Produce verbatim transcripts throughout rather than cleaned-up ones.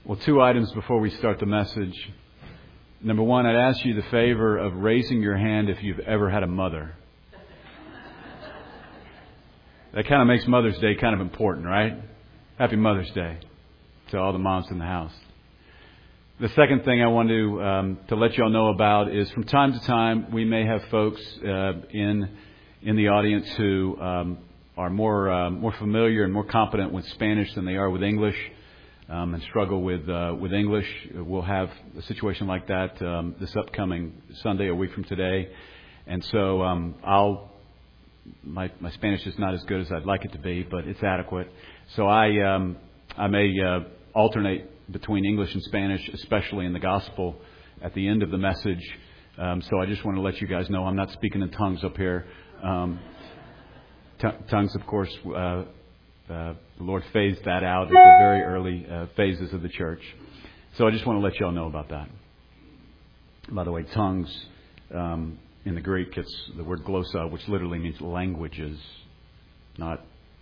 Well, two items before we start the message. Number one, I'd ask you the favor of raising your hand if you've ever had a mother. That kind of makes Mother's Day kind of important, right? Happy Mother's Day to all the moms in the house. The second thing I want to um, to let you all know about is from time to time we may have folks uh, in in the audience who um, are more uh, more familiar and more competent with Spanish than they are with English. Um, and struggle with uh, with English. We'll have a situation like that um, this upcoming Sunday, a week from today. And so um, I'll my my Spanish is not as good as I'd like it to be, but it's adequate. So I um, I may uh, alternate between English and Spanish, especially in the gospel at the end of the message. Um, so I just want to let you guys know I'm not speaking in tongues up here. Um, t- tongues, of course. Uh, Uh, the Lord phased that out at the very early uh, phases of the church. So I just want to let you all know about that. By the way, tongues um, in the Greek, it's the word glossa, which literally means languages, not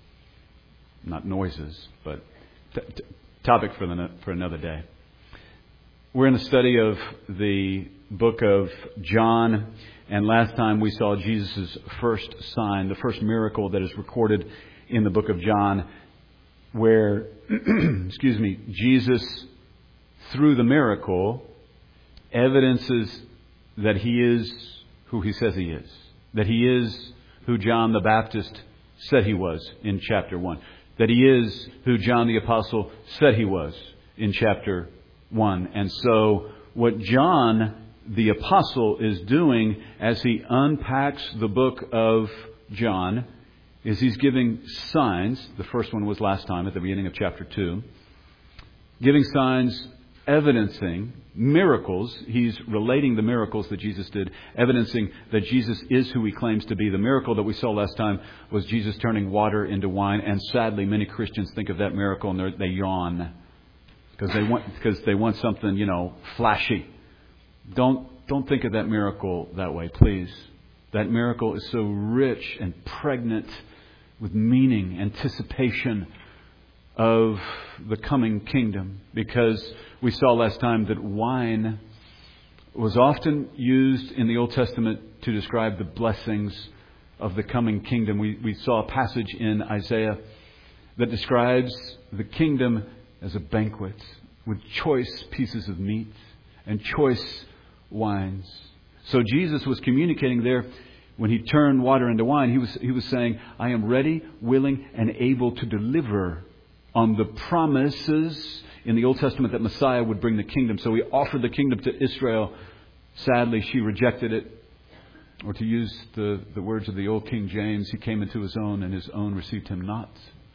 not noises, but t- t- topic for the for another day. We're in the study of the book of John, and last time we saw Jesus' first sign, the first miracle that is recorded in the book of John, where, excuse me, Jesus, through the miracle, evidences that he is who he says he is. That he is who John the Baptist said he was in chapter one. That he is who John the Apostle said he was in chapter one. And so what John the Apostle is doing as he unpacks the book of John is he's giving signs. The first one was last time at the beginning of chapter two. Giving signs, evidencing miracles. He's relating the miracles that Jesus did, evidencing that Jesus is who he claims to be. The miracle that we saw last time was Jesus turning water into wine. And sadly, many Christians think of that miracle and they yawn because they want because they want something, you know, flashy. Don't don't think of that miracle that way, please. That miracle is so rich and pregnant with meaning, anticipation of the coming kingdom. Because we saw last time that wine was often used in the Old Testament to describe the blessings of the coming kingdom. We, we saw a passage in Isaiah that describes the kingdom as a banquet with choice pieces of meat and choice wines. So Jesus was communicating there. When he turned water into wine, he was he was saying, I am ready, willing, and able to deliver on the promises in the Old Testament that Messiah would bring the kingdom. So he offered the kingdom to Israel. Sadly, she rejected it. Or to use the, the words of the old King James, he came into his own, and his own received him not.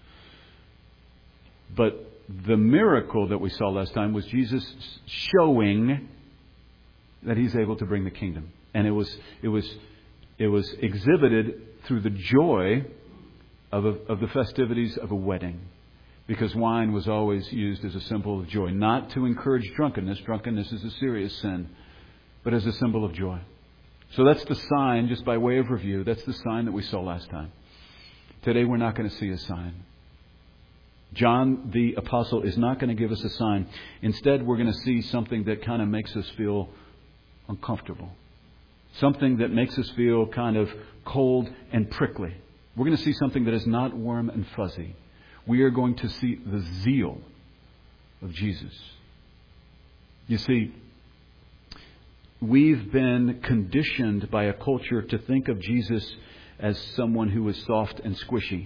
But the miracle that we saw last time was Jesus showing that he's able to bring the kingdom. And it was it was It was exhibited through the joy of, a, of the festivities of a wedding. Because wine was always used as a symbol of joy. Not to encourage drunkenness. Drunkenness is a serious sin. But as a symbol of joy. So that's the sign, just by way of review, that's the sign that we saw last time. Today we're not going to see a sign. John the Apostle is not going to give us a sign. Instead, we're going to see something that kind of makes us feel uncomfortable. Something that makes us feel kind of cold and prickly. We're going to see something that is not warm and fuzzy. We are going to see the zeal of Jesus. You see, we've been conditioned by a culture to think of Jesus as someone who is soft and squishy.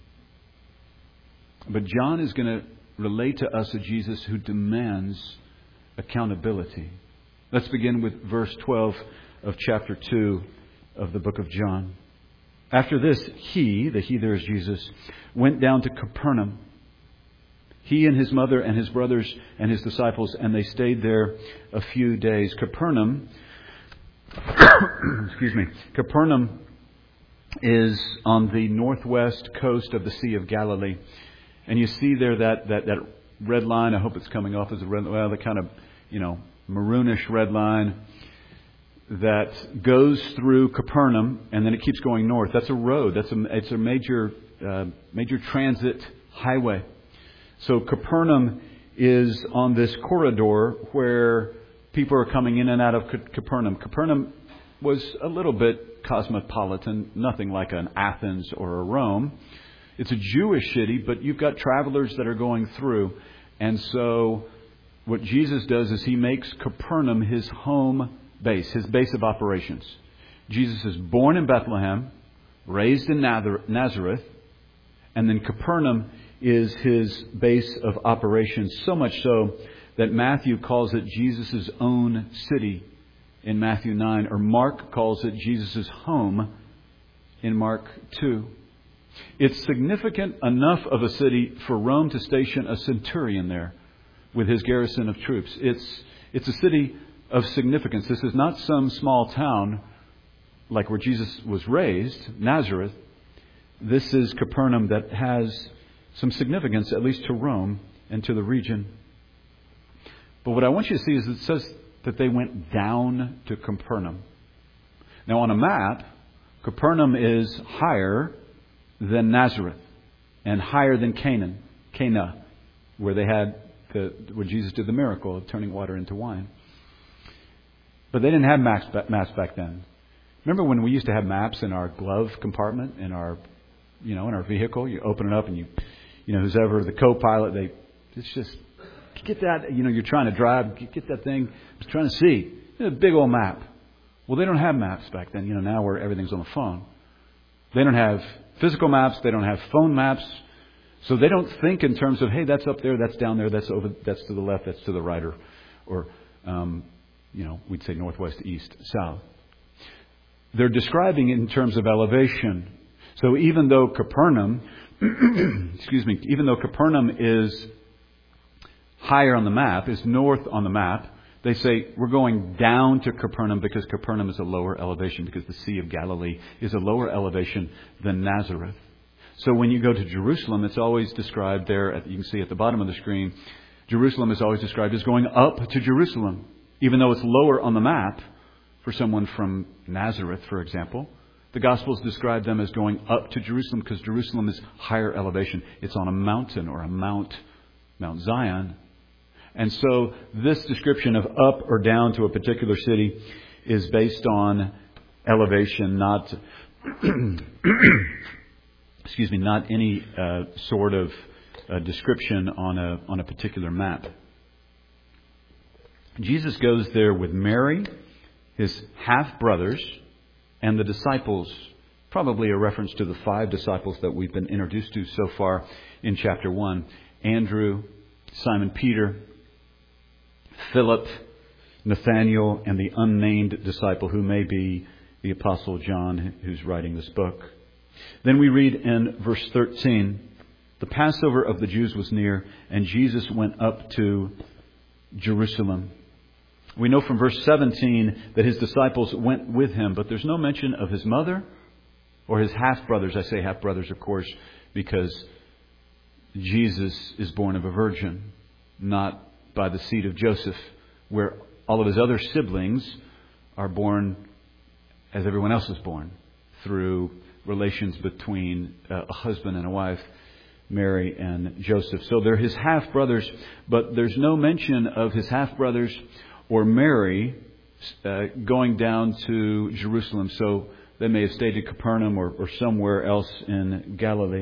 But John is going to relate to us a Jesus who demands accountability. Let's begin with verse twelve of chapter two of the book of John. After this, he, the he there is Jesus, went down to Capernaum. He and his mother and his brothers and his disciples, and they stayed there a few days. Capernaum, excuse me, Capernaum is on the northwest coast of the Sea of Galilee. And you see there that, that, that red line. I hope it's coming off as a red, well, the kind of, you know, maroonish red line that goes through Capernaum, and then it keeps going north. That's a road. That's a it's a major uh, major transit highway. So Capernaum is on this corridor where people are coming in and out of Capernaum. Capernaum was a little bit cosmopolitan, nothing like an Athens or a Rome. It's a Jewish city, but you've got travelers that are going through. And so what Jesus does is he makes Capernaum his home base, his base of operations. Jesus is born in Bethlehem, raised in Nazareth, and then Capernaum is his base of operations, so much so that Matthew calls it Jesus' own city in Matthew nine, or Mark calls it Jesus' home in Mark two. It's significant enough of a city for Rome to station a centurion there with his garrison of troops. It's it's a city of significance. This is not some small town like where Jesus was raised, Nazareth. This is Capernaum that has some significance, at least to Rome and to the region. But what I want you to see is it says that they went down to Capernaum. Now on a map, Capernaum is higher than Nazareth and higher than Canaan, Cana, where they had the, where Jesus did the miracle of turning water into wine. But they didn't have maps, maps back then. Remember when we used to have maps in our glove compartment in our, you know, in our vehicle? You open it up and you, you know, who's ever the co-pilot, they, it's just, get that, you know, you're trying to drive, get that thing, just trying to see. It's a big old map. Well, they don't have maps back then. You know, now where everything's on the phone. They don't have physical maps. They don't have phone maps. So they don't think in terms of, hey, that's up there, that's down there, that's over, that's to the left, that's to the right, or, or um, you know, we'd say northwest, east, south. They're describing it in terms of elevation. So even though Capernaum, excuse me, even though Capernaum is higher on the map, is north on the map, they say we're going down to Capernaum because Capernaum is a lower elevation, because the Sea of Galilee is a lower elevation than Nazareth. So when you go to Jerusalem, it's always described there, at, you can see at the bottom of the screen, Jerusalem is always described as going up to Jerusalem, even though it's lower on the map for someone from Nazareth, for example. The Gospels describe them as going up to Jerusalem because Jerusalem is higher elevation. It's on a mountain or a mount, Mount Zion. And so this description of up or down to a particular city is based on elevation, not excuse me, not any uh, sort of uh, description on a on a particular map. Jesus goes there with Mary, his half brothers, and the disciples. Probably a reference to the five disciples that we've been introduced to so far in chapter one: Andrew, Simon Peter, Philip, Nathanael, and the unnamed disciple who may be the Apostle John, who's writing this book. Then we read in verse thirteen, the Passover of the Jews was near, and Jesus went up to Jerusalem. We know from verse seventeen that his disciples went with him, but there's no mention of his mother or his half-brothers. I say half-brothers, of course, because Jesus is born of a virgin, not by the seed of Joseph, where all of his other siblings are born as everyone else is born, through relations between a husband and a wife, Mary and Joseph. So they're his half-brothers, but there's no mention of his half-brothers or Mary uh, going down to Jerusalem. So they may have stayed at Capernaum or, or somewhere else in Galilee.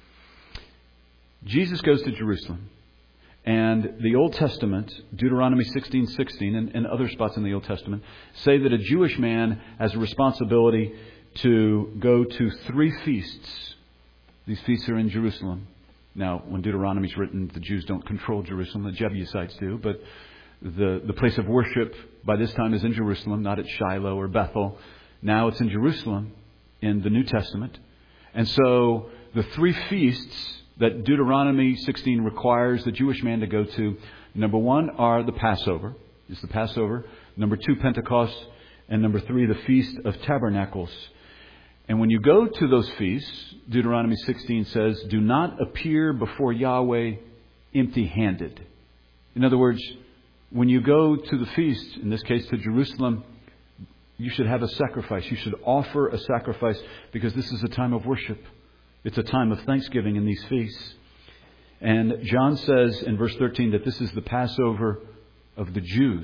Jesus goes to Jerusalem. And the Old Testament, Deuteronomy sixteen sixteen, and, and other spots in the Old Testament, say that a Jewish man has a responsibility to go to three feasts. These feasts are in Jerusalem. Now, when Deuteronomy is written, the Jews don't control Jerusalem. The Jebusites do. But the, the place of worship by this time is in Jerusalem, not at Shiloh or Bethel. Now it's in Jerusalem in the New Testament. And so the three feasts that Deuteronomy sixteen requires the Jewish man to go to, number one are the Passover, is the Passover. Number two, Pentecost. And number three, the Feast of Tabernacles. And when you go to those feasts, Deuteronomy sixteen says, do not appear before Yahweh empty-handed. In other words, when you go to the feast, in this case to Jerusalem, you should have a sacrifice. You should offer a sacrifice because this is a time of worship. It's a time of thanksgiving in these feasts. And John says in verse thirteen that this is the Passover of the Jews.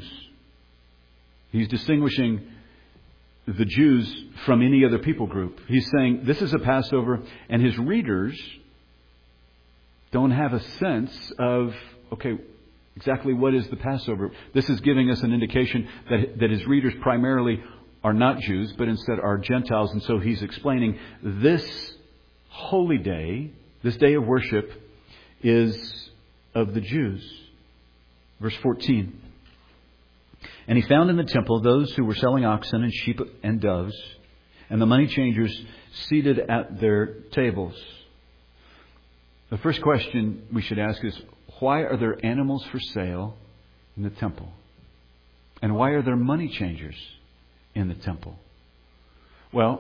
He's distinguishing the Jews from any other people group. He's saying this is a Passover, and his readers don't have a sense of, okay, exactly what is the Passover. This is giving us an indication that, that his readers primarily are not Jews, but instead are Gentiles. And so he's explaining this holy day, this day of worship, is of the Jews. Verse fourteen. And he found in the temple those who were selling oxen and sheep and doves, and the money changers seated at their tables. The first question we should ask is, why are there animals for sale in the temple? And why are there money changers in the temple? Well,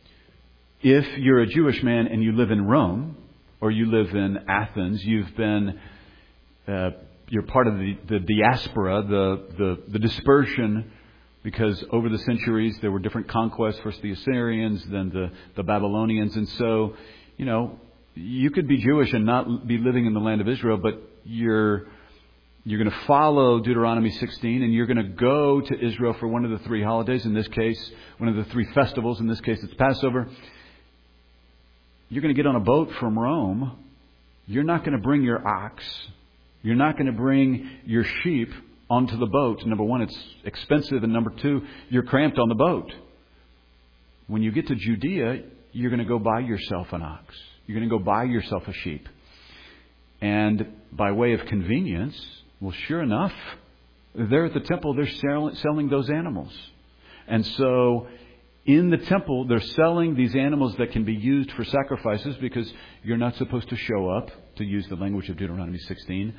if you're a Jewish man and you live in Rome, or you live in Athens, you've been, uh, you're part of the, the diaspora, the, the, the dispersion, because over the centuries there were different conquests, first the Assyrians, then the, the Babylonians. And so, you know, you could be Jewish and not be living in the land of Israel, but you're you're going to follow Deuteronomy sixteen, and you're going to go to Israel for one of the three holidays. In this case, one of the three festivals. In this case, it's Passover. You're going to get on a boat from Rome. You're not going to bring your ox. You're not going to bring your sheep onto the boat. Number one, it's expensive, and number two, you're cramped on the boat. When you get to Judea, you're going to go buy yourself an ox. You're going to go buy yourself a sheep. And by way of convenience, well, sure enough, there at the temple, they're sell- selling those animals. And so in the temple, they're selling these animals that can be used for sacrifices, because you're not supposed to show up, to use the language of Deuteronomy sixteen,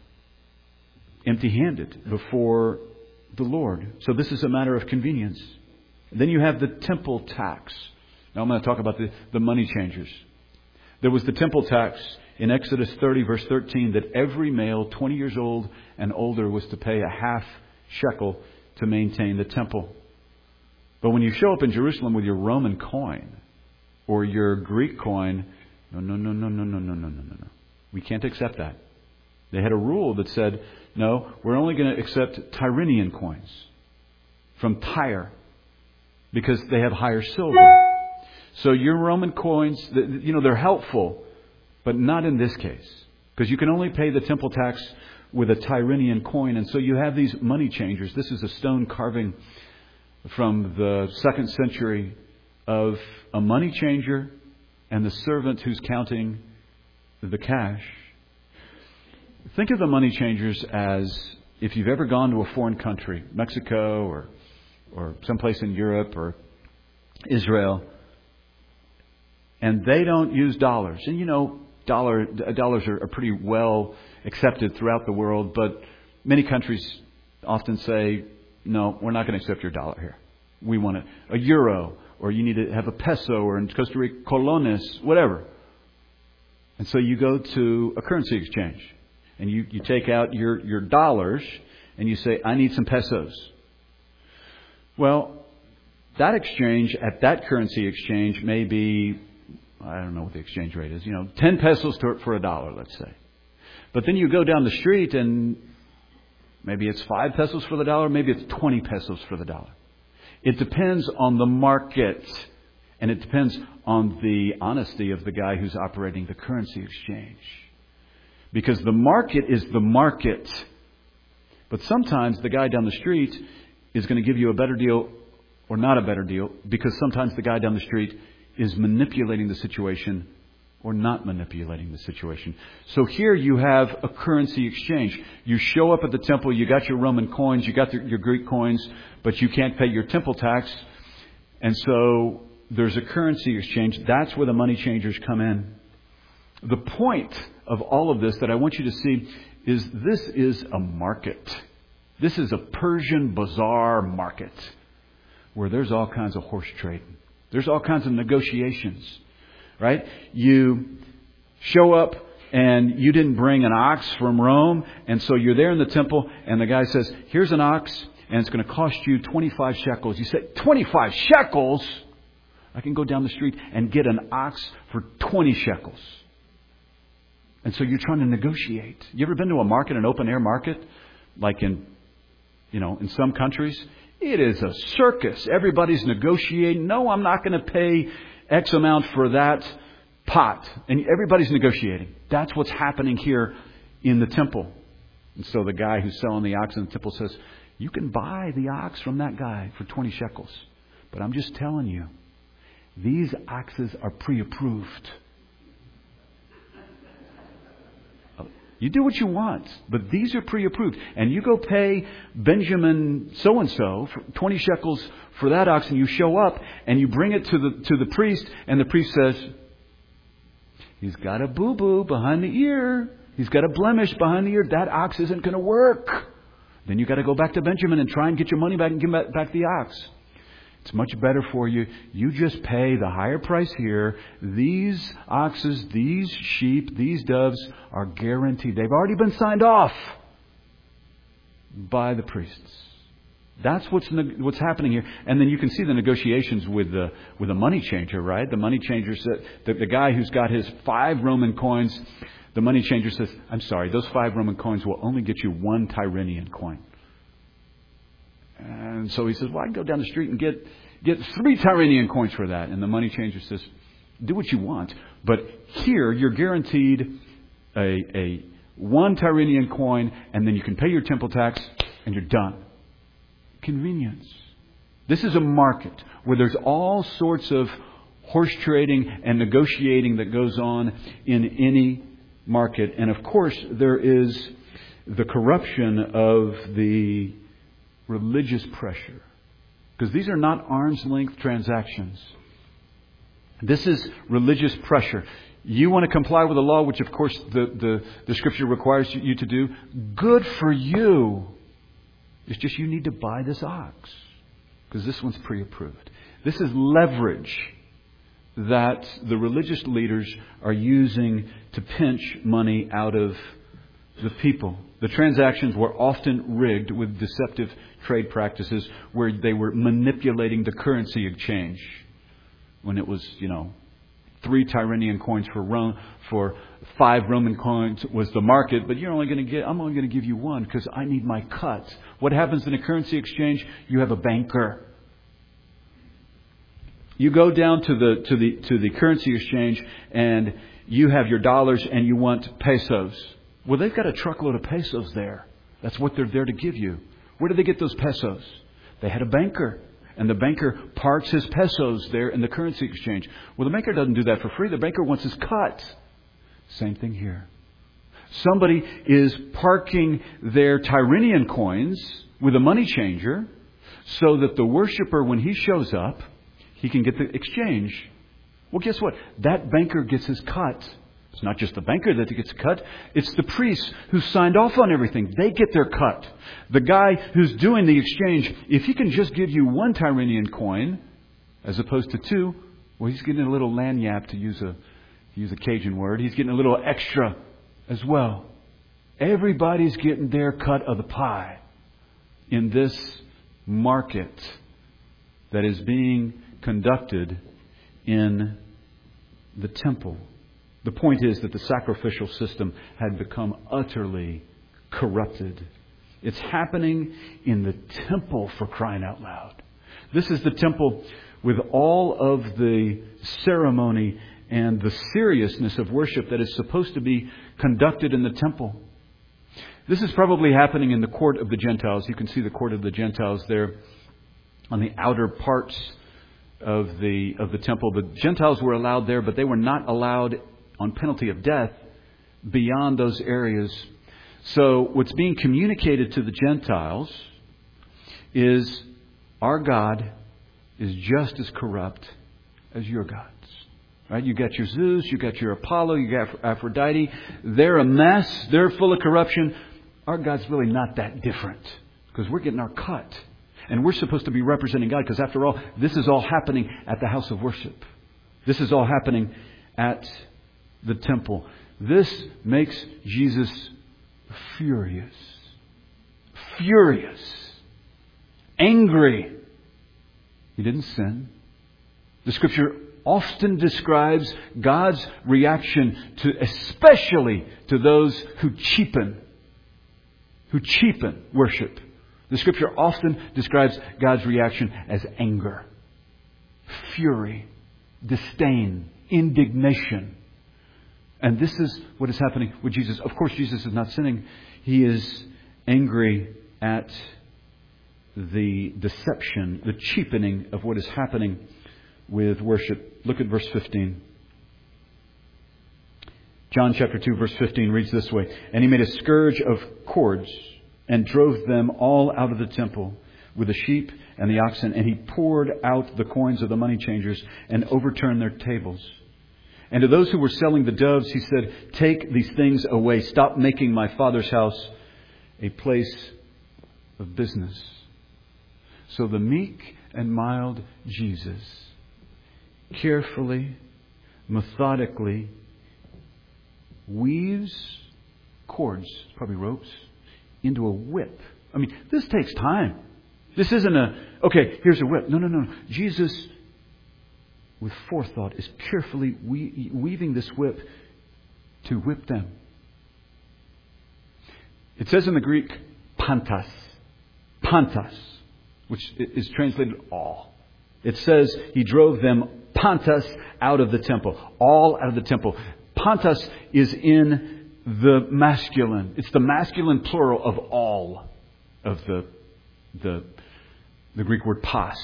empty-handed before the Lord. So this is a matter of convenience. Then you have the temple tax. Now I'm going to talk about the, the money changers. There was the temple tax in Exodus thirty, verse thirteen, that every male twenty years old and older was to pay a half shekel to maintain the temple. But when you show up in Jerusalem with your Roman coin or your Greek coin, no, no, no, no, no, no, no, no, no, no, no. We can't accept that. They had a rule that said, no, we're only going to accept Tyrian coins from Tyre because they have higher silver. So your Roman coins, you know, they're helpful, but not in this case, because you can only pay the temple tax with a Tyrian coin. And so you have these money changers. This is a stone carving from the second century of a money changer and the servant who's counting the cash. Think of the money changers as, if you've ever gone to a foreign country, Mexico or or someplace in Europe or Israel, and they don't use dollars. And you know, dollar dollars are, are pretty well accepted throughout the world, but many countries often say, no, we're not going to accept your dollar here. We want a, a euro, or you need to have a peso, or in Costa Rica, colones, whatever. And so you go to a currency exchange, and you, you take out your, your dollars, and you say, I need some pesos. Well, that exchange at that currency exchange may be, I don't know what the exchange rate is, you know, ten pesos to, for a dollar, let's say. But then you go down the street and maybe it's five pesos for the dollar, maybe it's twenty pesos for the dollar. It depends on the market, and it depends on the honesty of the guy who's operating the currency exchange. Because the market is the market. But sometimes the guy down the street is going to give you a better deal or not a better deal, because sometimes the guy down the street is manipulating the situation or not manipulating the situation. So here you have a currency exchange. You show up at the temple, you got your Roman coins, you got the, your Greek coins, but you can't pay your temple tax. And so there's a currency exchange. That's where the money changers come in. The point of all of this that I want you to see is this is a market. This is a Persian bazaar market where there's all kinds of horse trading. There's all kinds of negotiations, right? You show up and you didn't bring an ox from Rome, and so you're there in the temple, and the guy says, here's an ox, and it's going to cost you twenty-five shekels. You say, twenty-five shekels? I can go down the street and get an ox for twenty shekels. And so you're trying to negotiate. You ever been to a market, an open air market, like in, you know, in some countries? It is a circus. Everybody's negotiating. No, I'm not going to pay X amount for that pot. And everybody's negotiating. That's what's happening here in the temple. And so the guy who's selling the ox in the temple says, you can buy the ox from that guy for twenty shekels. But I'm just telling you, these oxes are pre-approved. You do what you want, but these are pre-approved. And you go pay Benjamin so-and-so for twenty shekels for that ox, and you show up and you bring it to the to the priest, and the priest says, he's got a boo-boo behind the ear. He's got a blemish behind the ear. That ox isn't going to work. Then you got to go back to Benjamin and try and get your money back and give back, back the ox. It's much better for you. You just pay the higher price here. These oxes, these sheep, these doves are guaranteed. They've already been signed off by the priests. That's what's what's happening here. And then you can see the negotiations with the with the money changer, right? The money changer said, the, the guy who's got his five Roman coins, the money changer says, I'm sorry, those five Roman coins will only get you one Tyrrhenian coin. And so he says, well, I can go down the street and get get three Tyrrhenian coins for that. And the money changer says, do what you want. But here, you're guaranteed a, a one Tyrrhenian coin, and then you can pay your temple tax, and you're done. Convenience. This is a market where there's all sorts of horse trading and negotiating that goes on in any market. And of course, there is the corruption of the religious pressure. Because these are not arm's length transactions. This is religious pressure. You want to comply with the law, which of course the, the, the Scripture requires you to do. Good for you. It's just you need to buy this ox. Because this one's pre-approved. This is leverage that the religious leaders are using to pinch money out of the people. The transactions were often rigged with deceptive trade practices where they were manipulating the currency exchange. When it was, you know, three Tyrrhenian coins for Rome, for five Roman coins was the market, but you're only going to get, I'm only going to give you one because I need my cut. What happens in a currency exchange? You have a banker. You go down to the to the to the currency exchange and you have your dollars and you want pesos. Well, they've got a truckload of pesos there. That's what they're there to give you. Where did they get those pesos? They had a banker. And the banker parks his pesos there in the currency exchange. Well, the banker doesn't do that for free. The banker wants his cut. Same thing here. Somebody is parking their Tyrrhenian coins with a money changer so that the worshiper, when he shows up, he can get the exchange. Well, guess what? That banker gets his cut. It's not just the banker that gets a cut. It's the priests who signed off on everything. They get their cut. The guy who's doing the exchange, if he can just give you one Tyrrhenian coin as opposed to two, well, he's getting a little lanyap, to use a to use a Cajun word. He's getting a little extra as well. Everybody's getting their cut of the pie in this market that is being conducted in the temple. The point is that the sacrificial system had become utterly corrupted. It's happening in the temple, for crying out loud. This is the temple with all of the ceremony and the seriousness of worship that is supposed to be conducted in the temple. This is probably happening in the court of the Gentiles. You can see the court of the Gentiles there on the outer parts of the of the temple. The Gentiles were allowed there, but they were not allowed on penalty of death beyond those areas. So what's being communicated to the Gentiles is our God is just as corrupt as your gods. Right? You got your Zeus, you got your Apollo, you got Aphrodite. They're a mess. They're full of corruption. Our God's really not that different because we're getting our cut. And we're supposed to be representing God because after all, this is all happening at the house of worship. This is all happening at the temple. This makes Jesus furious. Furious. Angry. He didn't sin. The Scripture often describes God's reaction to, especially to those who cheapen, who cheapen worship. The Scripture often describes God's reaction as anger, fury, disdain, indignation. And this is what is happening with Jesus. Of course, Jesus is not sinning. He is angry at the deception, the cheapening of what is happening with worship. Look at verse fifteen. John chapter two, verse fifteen reads this way. And he made a scourge of cords and drove them all out of the temple with the sheep and the oxen. And he poured out the coins of the money changers and overturned their tables. And to those who were selling the doves, he said, take these things away. Stop making my Father's house a place of business. So the meek and mild Jesus carefully, methodically weaves cords, probably ropes, into a whip. I mean, this takes time. This isn't a, okay, here's a whip. No, no, no. Jesus, with forethought, is carefully we- weaving this whip to whip them. It says in the Greek, pantas. Pantas, which is translated all. It says he drove them pantas out of the temple. All out of the temple. Pantas is in the masculine. It's the masculine plural of all of the, the, the Greek word pas.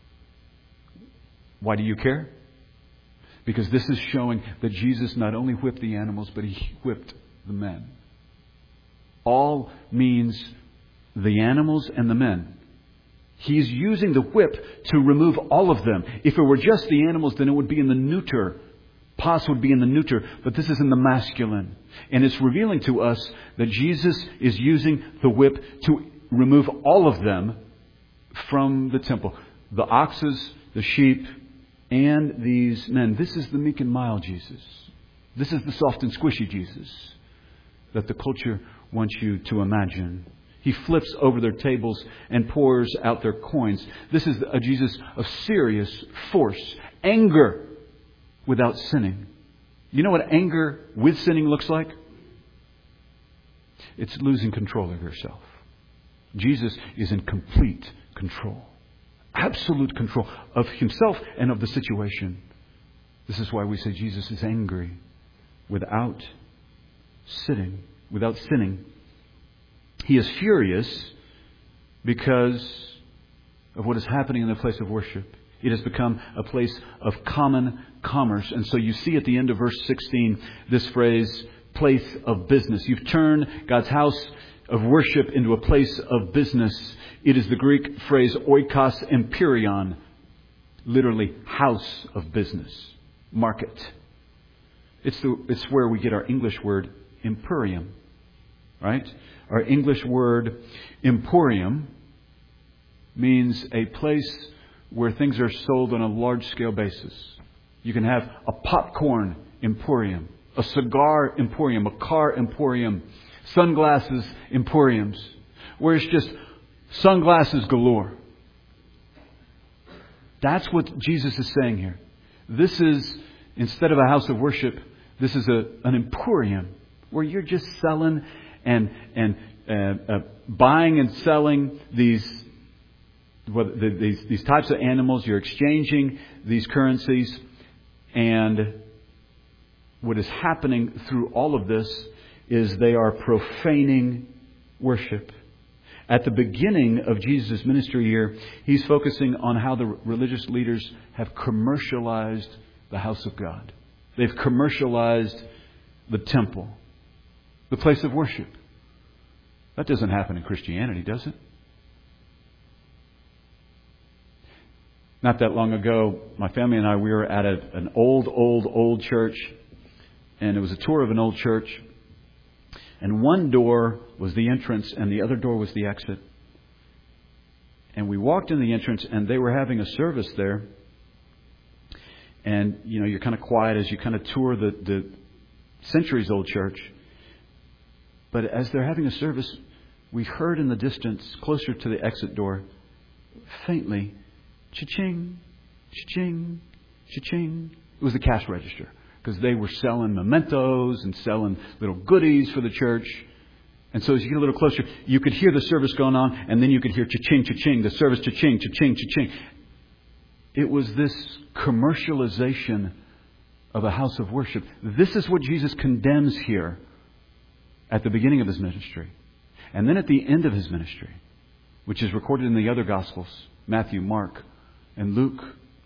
Why do you care? Because this is showing that Jesus not only whipped the animals, but he whipped the men. All means the animals and the men. He's using the whip to remove all of them. If it were just the animals, then it would be in the neuter. Pas would be in the neuter, but this is in the masculine. And it's revealing to us that Jesus is using the whip to remove all of them from the temple. The oxes, the sheep, and these men. This is the meek and mild Jesus. This is the soft and squishy Jesus that the culture wants you to imagine. He flips over their tables and pours out their coins. This is a Jesus of serious force. Anger without sinning. You know what anger with sinning looks like? It's losing control of yourself. Jesus is in complete control. Absolute control of himself and of the situation. This is why we say Jesus is angry without sinning. Without sinning. He is furious because of what is happening in the place of worship. It has become a place of common commerce. And so you see at the end of verse sixteen this phrase, place of business. You've turned God's house of worship into a place of business. It is the Greek phrase oikos empyreon, literally house of business, market. It's the, it's where we get our English word emporium, right? Our English word emporium means a place where things are sold on a large scale basis. You can have a popcorn emporium, a cigar emporium, a car emporium, sunglasses emporiums, where it's just sunglasses galore. That's what Jesus is saying here. This is, instead of a house of worship, this is a, an emporium where you're just selling and and uh, uh, buying and selling these, what, the, these these types of animals. You're exchanging these currencies, and what is happening through all of this is they are profaning worship. At the beginning of Jesus' ministry here, he's focusing on how the religious leaders have commercialized the house of God. They've commercialized the temple, the place of worship. That doesn't happen in Christianity, does it? Not that long ago, my family and I, we were at a, an old, old, old church. And it was a tour of an old church. And one door was the entrance and the other door was the exit. And we walked in the entrance and they were having a service there. And, you know, you're kind of quiet as you kind of tour the, the centuries old church. But as they're having a service, we heard in the distance, closer to the exit door, faintly, cha-ching, cha-ching, Cha-ching. It was the cash register because they were selling mementos and selling little goodies for the church. And so as you get a little closer, you could hear the service going on, and then you could hear cha-ching, cha-ching, the service cha-ching, cha-ching, cha-ching. It was this commercialization of a house of worship. This is what Jesus condemns here at the beginning of His ministry. And then at the end of His ministry, which is recorded in the other Gospels, Matthew, Mark, and Luke,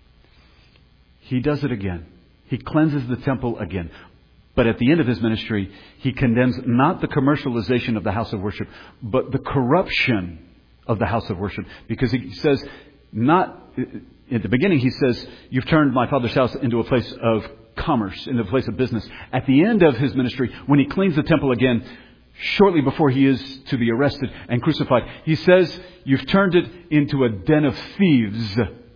He does it again. He cleanses the temple again. But at the end of His ministry, He condemns not the commercialization of the house of worship, but the corruption of the house of worship. Because He says, not at the beginning, He says, you've turned my Father's house into a place of commerce, into a place of business. At the end of His ministry, when He cleans the temple again, shortly before He is to be arrested and crucified, He says, you've turned it into a den of thieves.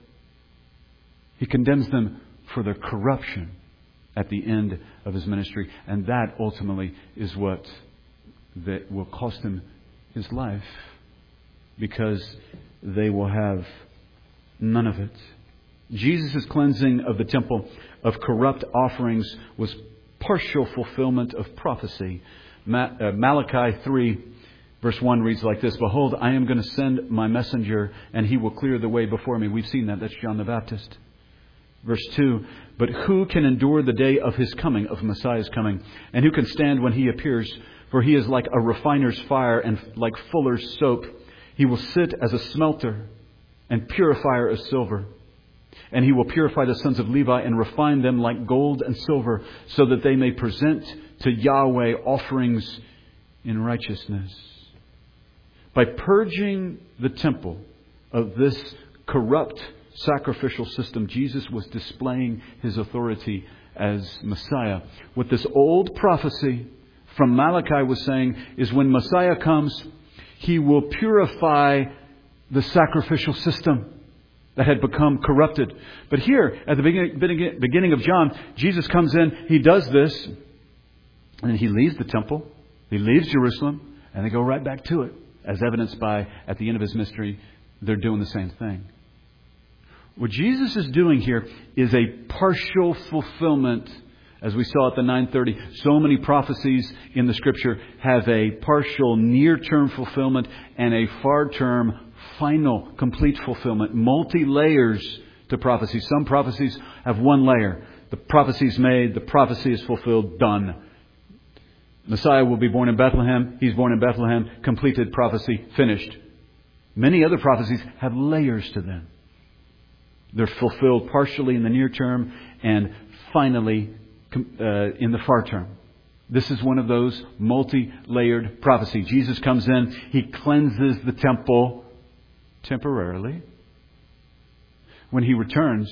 He condemns them for their corruption at the end of His ministry. And that ultimately is what that will cost Him His life, because they will have none of it. Jesus' cleansing of the temple of corrupt offerings was partial fulfillment of prophecy. Ma- uh, Malachi three verse one reads like this: Behold, I am going to send my messenger, and he will clear the way before me. We've seen that. That's John the Baptist. Verse two, but who can endure the day of His coming, of Messiah's coming? And who can stand when He appears? For He is like a refiner's fire and like fuller's soap. He will sit as a smelter and purifier of silver. And He will purify the sons of Levi and refine them like gold and silver, so that they may present to Yahweh offerings in righteousness. By purging the temple of this corrupt sacrificial system, Jesus was displaying His authority as Messiah. What this old prophecy from Malachi was saying is, when Messiah comes, He will purify the sacrificial system that had become corrupted. But here, at the beginning, beginning of John, Jesus comes in, He does this, and then He leaves the temple, He leaves Jerusalem, and they go right back to it, as evidenced by, at the end of His ministry, they're doing the same thing. What Jesus is doing here is a partial fulfillment. As we saw at the nine thirty, so many prophecies in the Scripture have a partial near-term fulfillment and a far-term final complete fulfillment. Multi-layers to prophecy. Some prophecies have one layer. The prophecy is made, the prophecy is fulfilled, done. Messiah will be born in Bethlehem. He's born in Bethlehem. Completed prophecy, finished. Many other prophecies have layers to them. They're fulfilled partially in the near term and finally uh, in the far term. This is one of those multi-layered prophecies. Jesus comes in. He cleanses the temple temporarily. When He returns,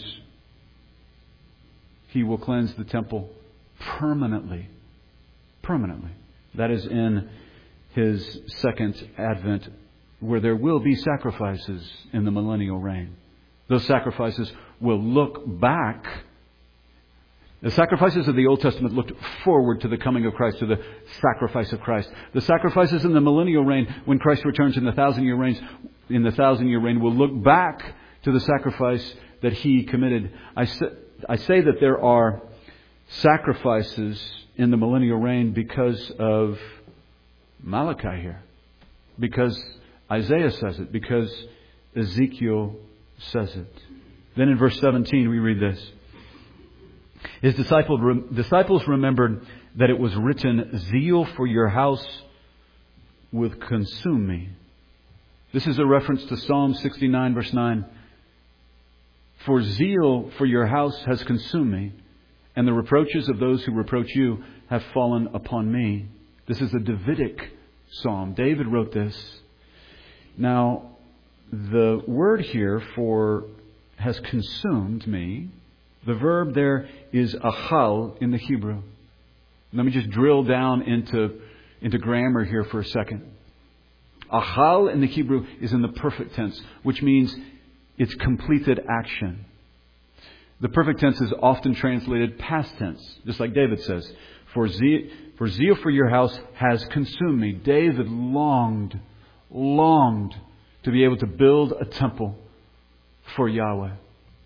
He will cleanse the temple permanently. Permanently. That is in His second advent, where there will be sacrifices in the millennial reign. Those sacrifices will look back. The sacrifices of the Old Testament looked forward to the coming of Christ, to the sacrifice of Christ. The sacrifices in the millennial reign, when Christ returns in the thousand-year reign, in the thousand-year reign, will look back to the sacrifice that He committed. I say, I say that there are sacrifices in the millennial reign because of Malachi here, because Isaiah says it, because Ezekiel says it. Then in verse seventeen we read this: His disciples disciples remembered that it was written, Zeal for your house will consume me. This is a reference to Psalm sixty-nine verse nine. For zeal for your house has consumed me, and the reproaches of those who reproach you have fallen upon me. This is a Davidic psalm. David wrote this. Now, the word here for has consumed me, the verb there is achal in the Hebrew. Let me just drill down into, into grammar here for a second. Achal in the Hebrew is in the perfect tense, which means it's completed action. The perfect tense is often translated past tense, just like David says. For zeal, for zeal for your house has consumed me. David longed, longed to be able to build a temple for Yahweh.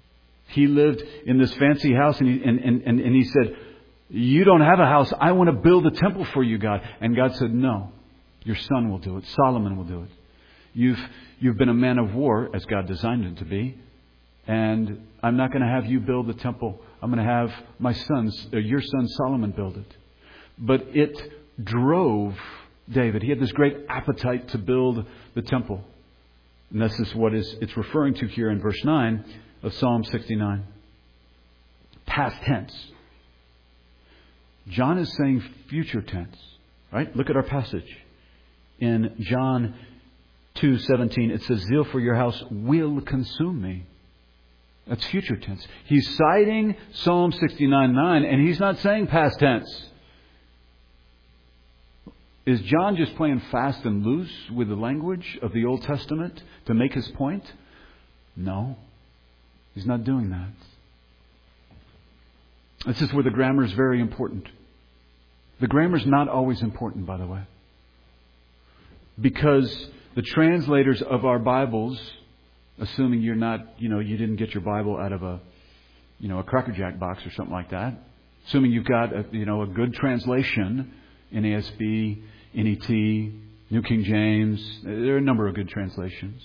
He lived in this fancy house, and he, and, and, and, and he said, you don't have a house. I want to build a temple for you, God. And God said, no, your son will do it. Solomon will do it. You've, you've been a man of war, as God designed him to be. And I'm not going to have you build the temple. I'm going to have my sons, uh, your son Solomon, build it. But it drove David. He had this great appetite to build the temple. And this is what is it's referring to here in verse nine of Psalm sixty-nine. Past tense. John is saying future tense. Right? Look at our passage. In John two seventeen, it says, zeal for your house will consume me. That's future tense. He's citing Psalm sixty-nine nine, and he's not saying past tense. Is John just playing fast and loose with the language of the Old Testament to make his point? No. He's not doing that. This is where the grammar is very important. The grammar is not always important, by the way. Because the translators of our Bibles, assuming you're not, you know, you didn't get your Bible out of a, you know, a Cracker Jack box or something like that. Assuming you've got, a, you know, a good translation, N A S B, N E T, New King James. There are a number of good translations.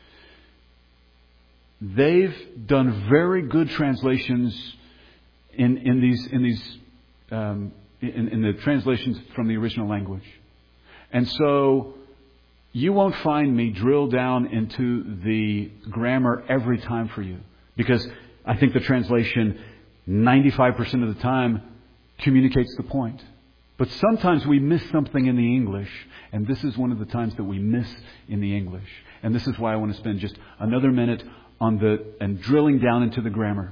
They've done very good translations in, in these in these um, in, in the translations from the original language, and so you won't find me drill down into the grammar every time for you, because I think the translation ninety-five percent of the time communicates the point. But sometimes we miss something in the English, and this is one of the times that we miss in the English. And this is why I want to spend just another minute on the and drilling down into the grammar.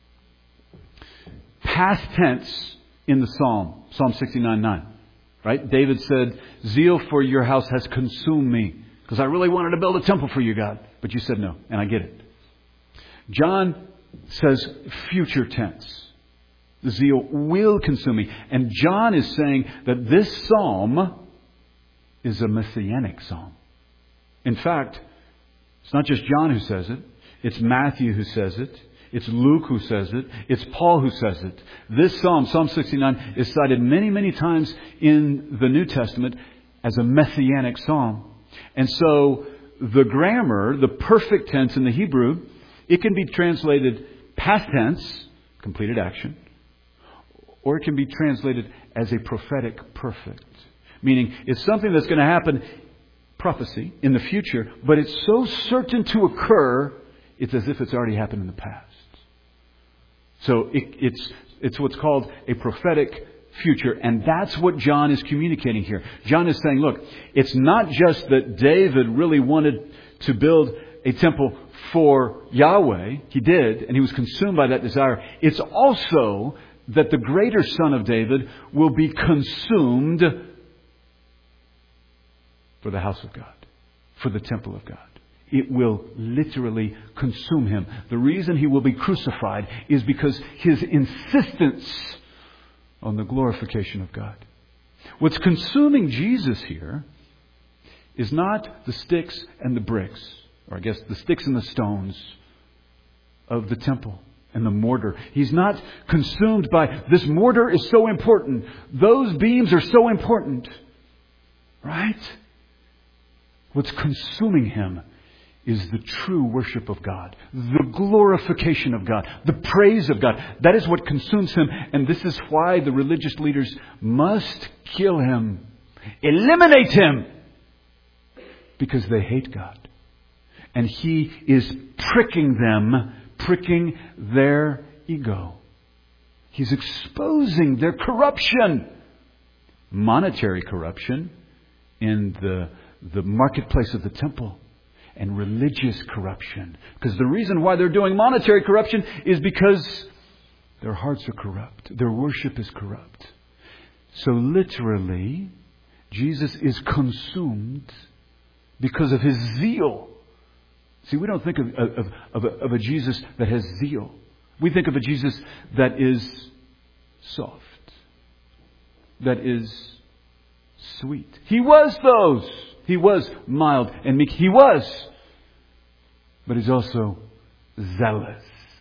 Past tense in the Psalm, Psalm sixty-nine nine. Right? David said, zeal for your house has consumed me, because I really wanted to build a temple for you, God. But you said no, and I get it. John says future tense. The zeal will consume me. And John is saying that this psalm is a messianic psalm. In fact, it's not just John who says it. It's Matthew who says it. It's Luke who says it. It's Paul who says it. This psalm, Psalm sixty-nine, is cited many, many times in the New Testament as a messianic psalm. And so the grammar, the perfect tense in the Hebrew, it can be translated past tense, completed action, or it can be translated as a prophetic perfect. Meaning it's something that's going to happen, prophecy, in the future, but it's so certain to occur, it's as if it's already happened in the past. So it, it's it's what's called a prophetic future, and that's what John is communicating here. John is saying, look, it's not just that David really wanted to build a temple for Yahweh. He did, and he was consumed by that desire. It's also that the greater son of David will be consumed for the house of God, for the temple of God. It will literally consume him. The reason he will be crucified is because his insistence on the glorification of God. What's consuming Jesus here is not the sticks and the bricks, or I guess the sticks and the stones of the temple and the mortar. He's not consumed by, this mortar is so important. Those beams are so important. Right? What's consuming him is the true worship of God, the glorification of God, the praise of God. That is what consumes him. And this is why the religious leaders must kill him, eliminate him, because they hate God. And he is pricking them, pricking their ego. He's exposing their corruption, monetary corruption in the, the marketplace of the temple, and religious corruption. Because the reason why they're doing monetary corruption is because their hearts are corrupt. Their worship is corrupt. So literally, Jesus is consumed because of his zeal. See, we don't think of, of, of, a, of a Jesus that has zeal. We think of a Jesus that is soft, that is sweet. He was those. He was mild and meek. He was. But he's also zealous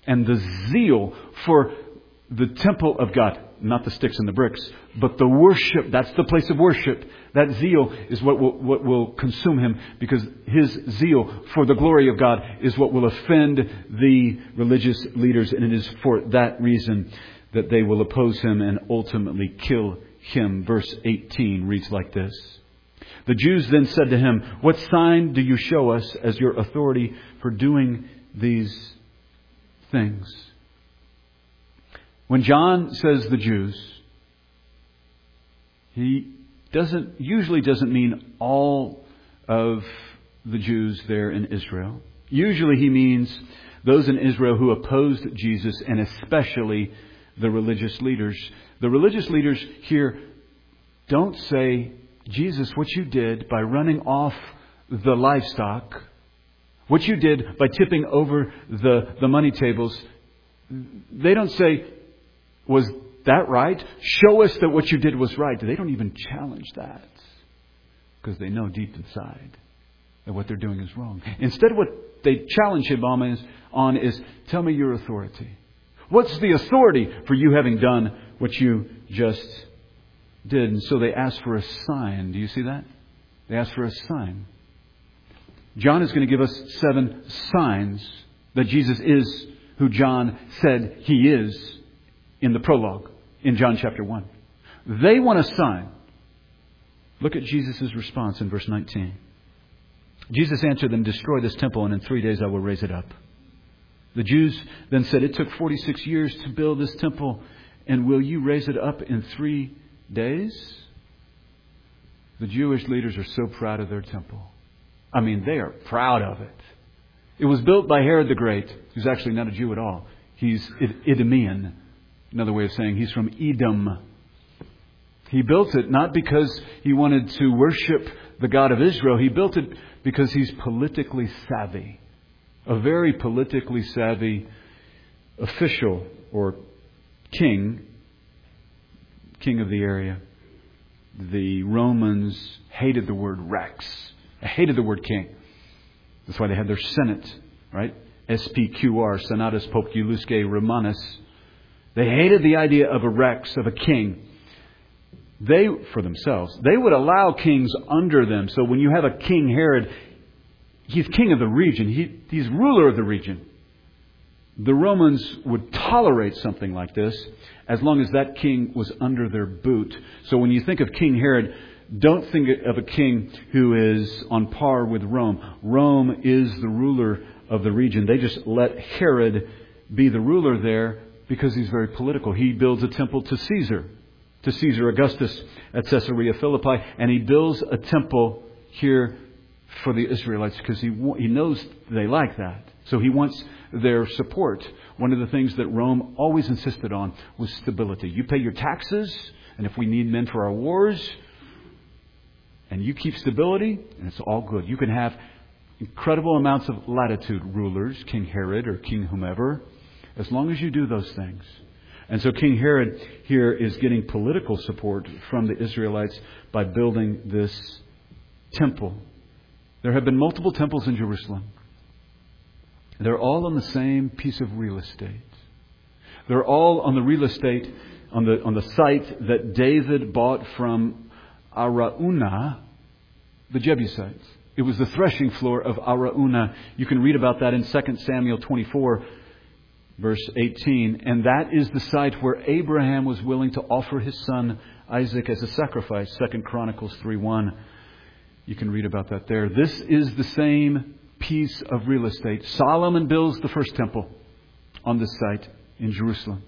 and the zeal for the temple of God. Not the sticks and the bricks, but the worship. That's the place of worship. That zeal is what will, what will consume him, because his zeal for the glory of God is what will offend the religious leaders. And it is for that reason that they will oppose him and ultimately kill him. Verse eighteen reads like this. The Jews then said to him, "What sign do you show us as your authority for doing these things?" When John says the Jews, he doesn't usually doesn't mean all of the Jews there in Israel. Usually he means those in Israel who opposed Jesus, and especially the religious leaders. The religious leaders here don't say, "Jesus, what you did by running off the livestock, what you did by tipping over the, the money tables," they don't say, "Was that right? Show us that what you did was right." They don't even challenge that, because they know deep inside that what they're doing is wrong. Instead, what they challenge him on is, on is, "Tell me your authority. What's the authority for you having done what you just did?" And so they ask for a sign. Do you see that? They ask for a sign. John is going to give us seven signs that Jesus is who John said he is in the prologue in John chapter one. They want a sign. Look at Jesus' response in verse nineteen. Jesus answered them, "Destroy this temple, and in three days I will raise it up." The Jews then said, "It took forty-six years to build this temple, and will you raise it up in three days?" The Jewish leaders are so proud of their temple. I mean, they are proud of it. It was built by Herod the Great, who's actually not a Jew at all. He's Idumean. Another way of saying he's from Edom. He built it not because he wanted to worship the God of Israel. He built it because he's politically savvy. A very politically savvy official or king, king of the area. The Romans hated the word rex. They hated the word king. That's why they had their Senate, right? S P Q R, Senatus Populusque Romanus. They hated the idea of a rex, of a king. They, for themselves, they would allow kings under them. So when you have a King Herod, he's king of the region. He, he's ruler of the region. The Romans would tolerate something like this as long as that king was under their boot. So when you think of King Herod, don't think of a king who is on par with Rome. Rome is the ruler of the region. They just let Herod be the ruler there because he's very political. He builds a temple to Caesar, to Caesar Augustus at Caesarea Philippi, and he builds a temple here for the Israelites because he he knows they like that. So he wants their support. One of the things that Rome always insisted on was stability. You pay your taxes, and if we need men for our wars, and you keep stability, and it's all good. You can have incredible amounts of latitude, rulers, King Herod or King whomever, as long as you do those things. And so King Herod here is getting political support from the Israelites by building this temple. There have been multiple temples in Jerusalem. They're all on the same piece of real estate. They're all on the real estate, on the on the site that David bought from Araunah, the Jebusites. It was the threshing floor of Araunah. You can read about that in Second Samuel twenty-four, verse eighteen. And that is the site where Abraham was willing to offer his son Isaac as a sacrifice. Second Chronicles three one. You can read about that there. This is the same piece of real estate. Solomon builds the first temple on this site in Jerusalem.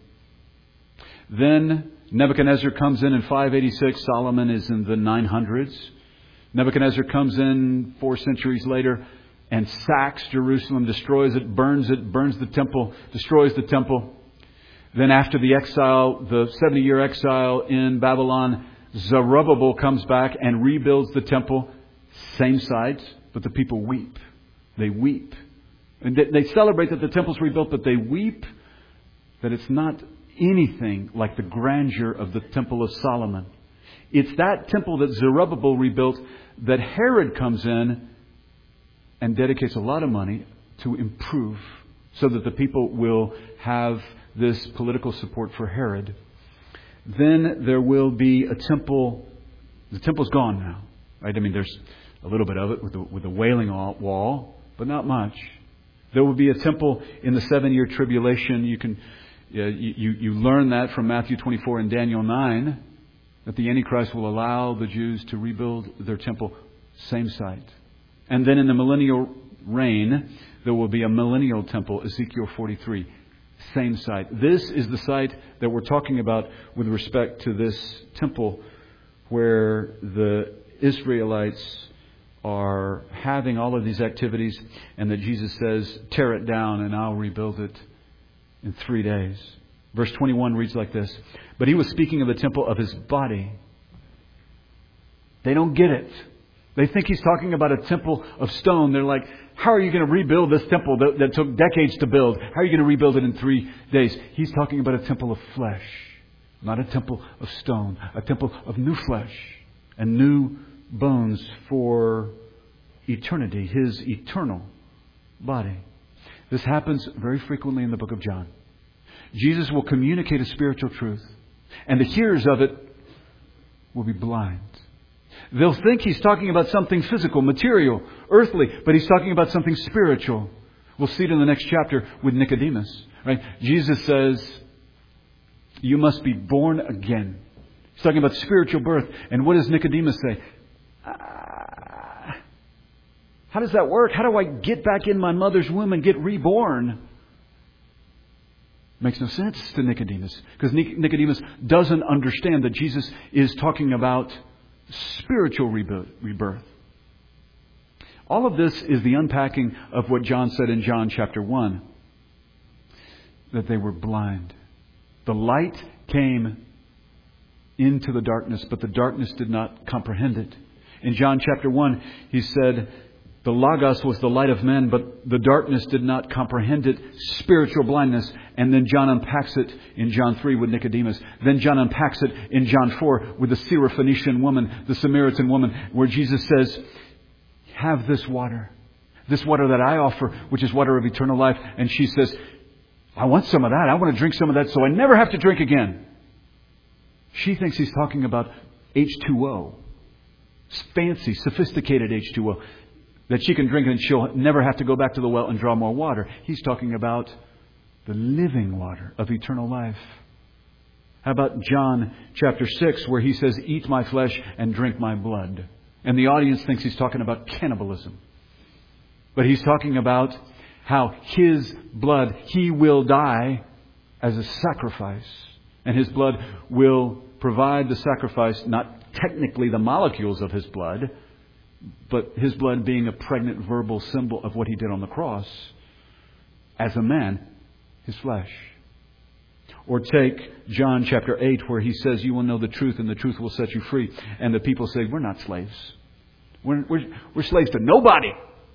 Then Nebuchadnezzar comes in in five eighty-six. Solomon is in the nine hundreds. Nebuchadnezzar comes in four centuries later and sacks Jerusalem, destroys it, burns it, burns the temple, destroys the temple. Then after the exile, the seventy-year exile in Babylon, Zerubbabel comes back and rebuilds the temple. Same site, but the people weep. They weep. And they celebrate that the temple's rebuilt, but they weep that it's not anything like the grandeur of the Temple of Solomon. It's that temple that Zerubbabel rebuilt that Herod comes in and dedicates a lot of money to improve so that the people will have this political support for Herod. Then there will be a temple. The temple's gone now, right? I mean, there's a little bit of it with the, with the Wailing Wall, but not much. There will be a temple in the seven-year tribulation. You can you, you, you learn that from Matthew twenty-four and Daniel nine, that the Antichrist will allow the Jews to rebuild their temple, same site. And then in the millennial reign, there will be a millennial temple, Ezekiel forty-three, same site. This is the site that we're talking about with respect to this temple where the Israelites are having all of these activities, and that Jesus says, tear it down and I'll rebuild it in three days. Verse twenty-one reads like this: but he was speaking of the temple of his body. They don't get it. They think he's talking about a temple of stone. They're like, how are you going to rebuild this temple that, that took decades to build? How are you going to rebuild it in three days? He's talking about a temple of flesh, not a temple of stone, a temple of new flesh and new bones for eternity, his eternal body. This happens very frequently in the book of John. Jesus will communicate a spiritual truth, and the hearers of it will be blind. They'll think he's talking about something physical, material, earthly, but he's talking about something spiritual. We'll see it in the next chapter with Nicodemus. Right? Jesus says, you must be born again. He's talking about spiritual birth. And what does Nicodemus say? Ah, how does that work? How do I get back in my mother's womb and get reborn? Makes no sense to Nicodemus, because Nicodemus doesn't understand that Jesus is talking about spiritual rebirth. All of this is the unpacking of what John said in John chapter one, that they were blind. The light came into the darkness, but the darkness did not comprehend it. In John chapter one, he said, the Logos was the light of men, but the darkness did not comprehend it. Spiritual blindness. And then John unpacks it in John three with Nicodemus. Then John unpacks it in John four with the Syrophoenician woman, the Samaritan woman, where Jesus says, have this water. This water that I offer, which is water of eternal life. And she says, I want some of that. I want to drink some of that so I never have to drink again. She thinks he's talking about H two O. Fancy, sophisticated H two O. That she can drink and she'll never have to go back to the well and draw more water. He's talking about the living water of eternal life. How about John chapter six, where he says, eat my flesh and drink my blood. And the audience thinks he's talking about cannibalism. But he's talking about how his blood, he will die as a sacrifice. And his blood will provide the sacrifice, not technically the molecules of his blood, but his blood being a pregnant verbal symbol of what he did on the cross as a man, his flesh. Or take John chapter eight, where he says, you will know the truth and the truth will set you free. And the people say, we're not slaves. We're, we're, we're slaves to nobody.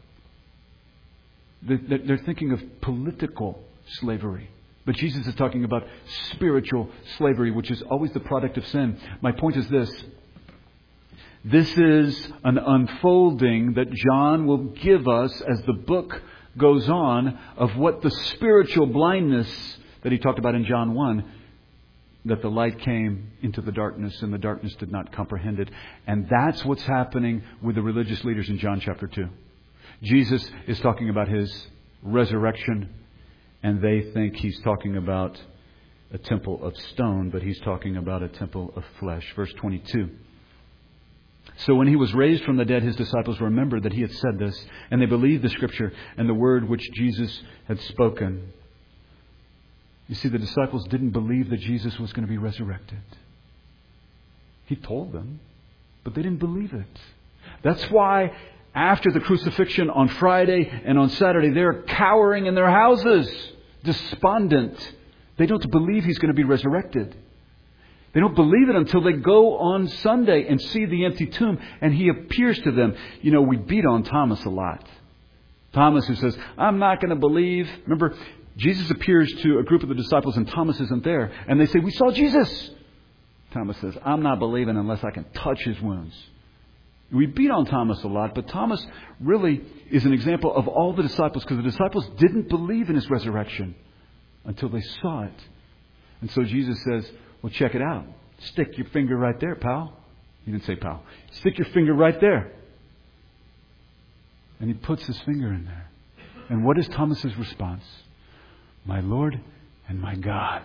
They're thinking of political slavery. But Jesus is talking about spiritual slavery, which is always the product of sin. My point is this. This is an unfolding that John will give us as the book goes on of what the spiritual blindness that he talked about in John one, that the light came into the darkness and the darkness did not comprehend it. And that's what's happening with the religious leaders in John chapter two. Jesus is talking about his resurrection, and they think he's talking about a temple of stone, but he's talking about a temple of flesh. Verse twenty-two. So when he was raised from the dead, his disciples remembered that he had said this, and they believed the scripture and the word which Jesus had spoken. You see, the disciples didn't believe that Jesus was going to be resurrected. He told them, but they didn't believe it. That's why after the crucifixion on Friday and on Saturday, they're cowering in their houses, despondent. They don't believe he's going to be resurrected. They don't believe it until they go on Sunday and see the empty tomb and he appears to them. You know, we beat on Thomas a lot. Thomas who says, I'm not going to believe. Remember, Jesus appears to a group of the disciples and Thomas isn't there. And they say, we saw Jesus. Thomas says, I'm not believing unless I can touch his wounds We beat on Thomas a lot, but Thomas really is an example of all the disciples, because the disciples didn't believe in His resurrection until they saw it. And so Jesus says, well, check it out. Stick your finger right there, pal. He didn't say pal. Stick your finger right there. And He puts His finger in there. And what is Thomas's response? My Lord and my God.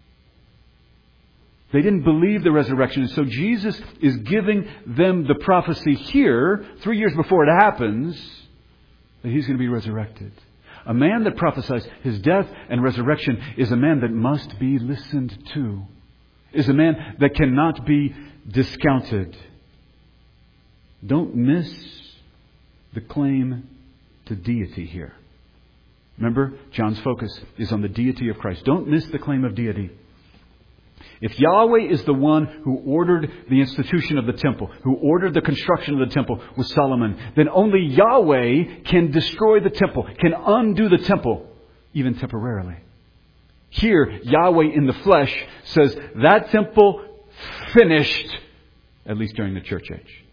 They didn't believe the resurrection. And so Jesus is giving them the prophecy here, three years before it happens, that He's going to be resurrected. A man that prophesies His death and resurrection is a man that must be listened to. Is a man that cannot be discounted. Don't miss the claim to deity here. Remember, John's focus is on the deity of Christ. Don't miss the claim of deity. If Yahweh is the one who ordered the institution of the temple, who ordered the construction of the temple with Solomon, then only Yahweh can destroy the temple, can undo the temple, even temporarily. Here, Yahweh in the flesh says, that temple finished, at least during the church age.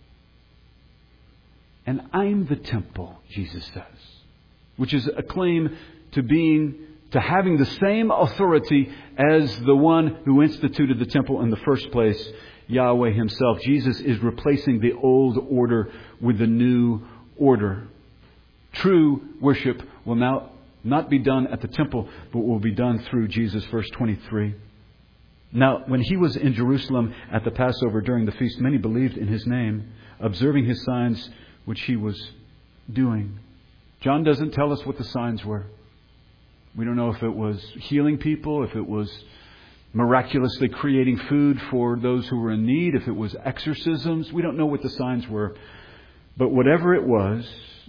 And I'm the temple, Jesus says, which is a claim to being, to having the same authority as the one who instituted the temple in the first place, Yahweh Himself. Jesus is replacing the old order with the new order. True worship will now not be done at the temple, but will be done through Jesus. Verse twenty-three. Now, when He was in Jerusalem at the Passover during the feast, many believed in His name, observing His signs which He was doing. John doesn't tell us what the signs were. We don't know if it was healing people, if it was miraculously creating food for those who were in need, if it was exorcisms. We don't know what the signs were. But whatever it was,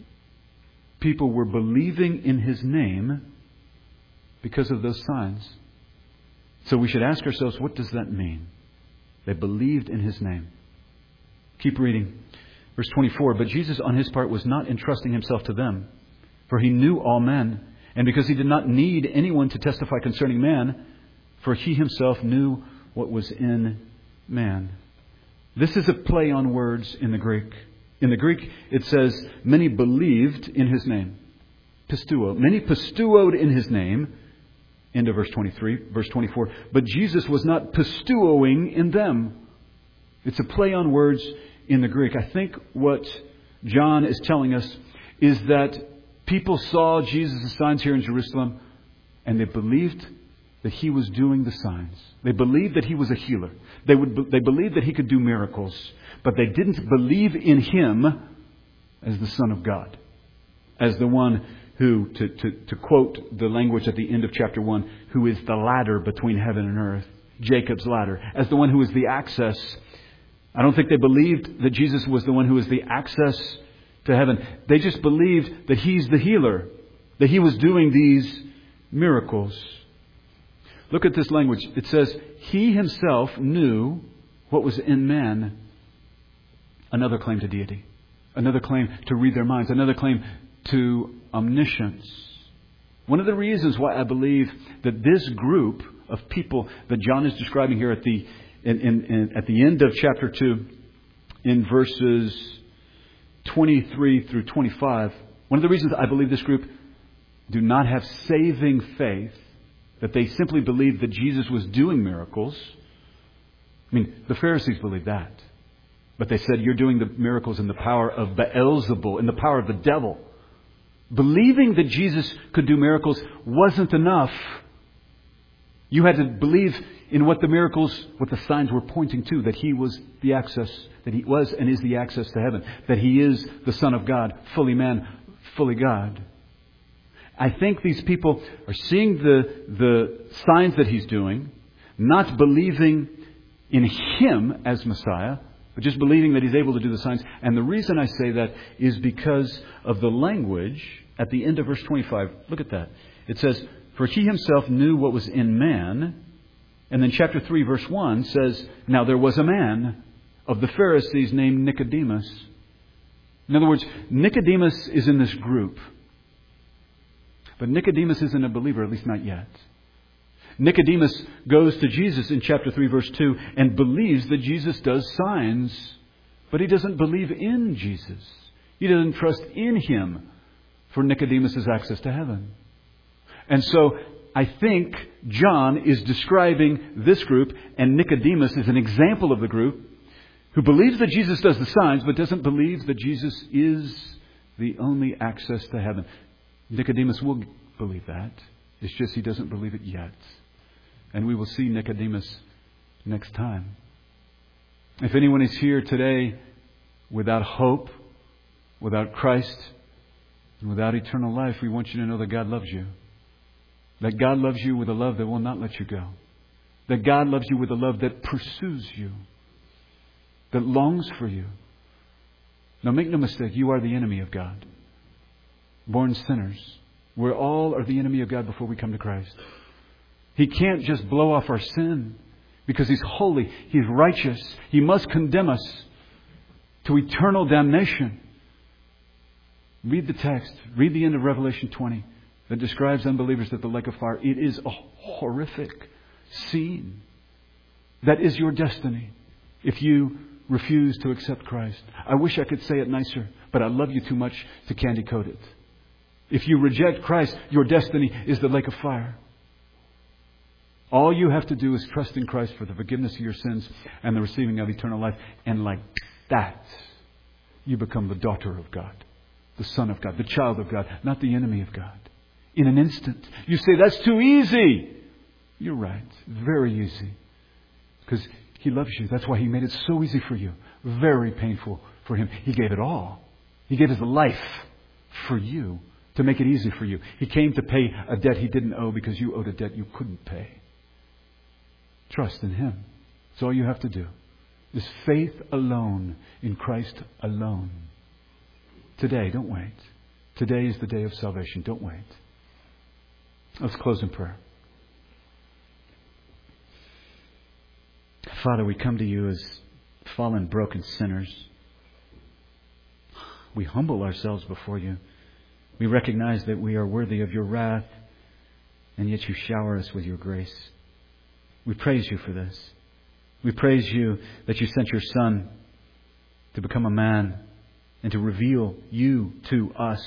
people were believing in His name because of those signs. So we should ask ourselves, what does that mean? They believed in His name. Keep reading. Verse twenty-four, but Jesus on His part was not entrusting Himself to them, for He knew all men, and because He did not need anyone to testify concerning man, for He Himself knew what was in man. This is a play on words in the Greek. In the Greek, it says, many believed in His name. Pisteuo. Many pisteuoed in His name. End of verse twenty-three. Verse twenty-four. But Jesus was not pisteuoing in them. It's a play on words in the Greek. I think what John is telling us is that people saw Jesus' signs here in Jerusalem, and they believed that He was doing the signs. They believed that He was a healer. They would. They believed that He could do miracles. But they didn't believe in Him as the Son of God. As the one who, to, to, to quote the language at the end of chapter one, who is the ladder between heaven and earth. Jacob's ladder. As the one who is the access. I don't think they believed that Jesus was the one who was the access to heaven. They just believed that He's the healer. That He was doing these miracles. Look at this language. It says, He Himself knew what was in man. Another claim to deity. Another claim to read their minds. Another claim to omniscience. One of the reasons why I believe that this group of people that John is describing here at the in, in, in, at the end of chapter two, in verses twenty-three through twenty-five, one of the reasons I believe this group do not have saving faith, that they simply believed that Jesus was doing miracles. I mean, the Pharisees believed that. But they said, you're doing the miracles in the power of Beelzebul, in the power of the devil. Believing that Jesus could do miracles wasn't enough. You had to believe in what the miracles, what the signs were pointing to, that He was the access, that He was and is the access to heaven, that He is the Son of God, fully man, fully God. I think these people are seeing the, the signs that He's doing, not believing in Him as Messiah, but just believing that He's able to do the signs. And the reason I say that is because of the language at the end of verse twenty-five. Look at that. It says, for He Himself knew what was in man. And then chapter three, verse one says, now there was a man of the Pharisees named Nicodemus. In other words, Nicodemus is in this group. But Nicodemus isn't a believer, at least not yet. Nicodemus goes to Jesus in chapter three, verse two, and believes that Jesus does signs But he doesn't believe in Jesus. He doesn't trust in Him for Nicodemus' access to heaven. And so I think John is describing this group, and Nicodemus is an example of the group who believes that Jesus does the signs, but doesn't believe that Jesus is the only access to heaven. Nicodemus will believe that. It's just he doesn't believe it yet. And we will see Nicodemus next time. If anyone is here today without hope, without Christ, and without eternal life, we want you to know that God loves you. That God loves you with a love that will not let you go. That God loves you with a love that pursues you. That longs for you. Now make no mistake, you are the enemy of God. Born sinners. We all are the enemy of God before we come to Christ. He can't just blow off our sin because He's holy. He's righteous. He must condemn us to eternal damnation. Read the text. Read the end of Revelation twenty that describes unbelievers at the lake of fire. It is a horrific scene. That is your destiny if you refuse to accept Christ. I wish I could say it nicer, but I love you too much to candy coat it. If you reject Christ, your destiny is the lake of fire. All you have to do is trust in Christ for the forgiveness of your sins and the receiving of eternal life. And like that, you become the daughter of God, the son of God, the child of God, not the enemy of God. In an instant. You say, that's too easy. You're right. Very easy. Because He loves you. That's why He made it so easy for you. Very painful for Him. He gave it all. He gave His life for you to make it easy for you. He came to pay a debt He didn't owe because you owed a debt you couldn't pay. Trust in Him. That's all you have to do. Is faith alone in Christ alone. Today, don't wait. Today is the day of salvation. Don't wait. Let's close in prayer. Father, we come to You as fallen, broken sinners. We humble ourselves before You. We recognize that we are worthy of Your wrath, and yet You shower us with Your grace. We praise You for this. We praise You that You sent Your Son to become a man and to reveal You to us.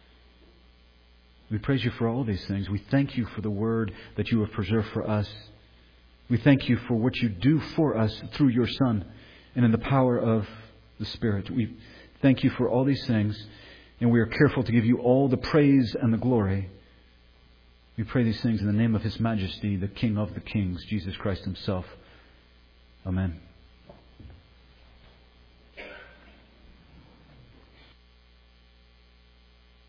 We praise You for all these things. We thank You for the Word that You have preserved for us. We thank You for what You do for us through Your Son and in the power of the Spirit. We thank You for all these things, and we are careful to give You all the praise and the glory. We pray these things in the name of His Majesty, the King of the Kings, Jesus Christ Himself. Amen.